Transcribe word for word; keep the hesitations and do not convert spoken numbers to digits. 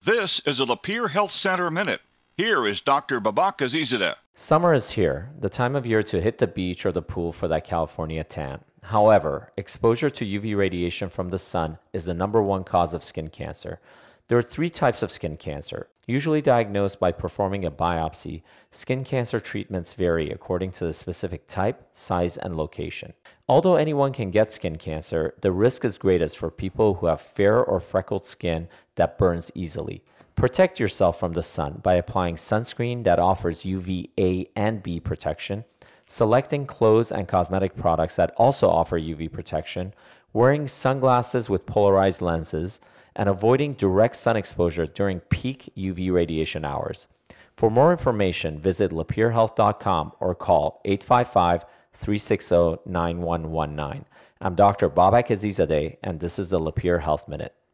This is a Lapeer Health Center Minute. Here is Doctor Babak Azizadeh. Summer is here, the time of year to hit the beach or the pool for that California tan. However, exposure to U V radiation from the sun is the number one cause of skin cancer. There are three types of skin cancer. Usually diagnosed by performing a biopsy, skin cancer treatments vary according to the specific type, size, and location. Although anyone can get skin cancer, the risk is greatest for people who have fair or freckled skin that burns easily. Protect yourself from the sun by applying sunscreen that offers U V A and B protection, selecting clothes and cosmetic products that also offer U V protection, wearing sunglasses with polarized lenses, and avoiding direct sun exposure during peak U V radiation hours. For more information, visit lapeer health dot com or call eight five five, three six zero, nine one one nine. I'm Doctor Babak Azizadeh, and this is the Lapeer Health Minute.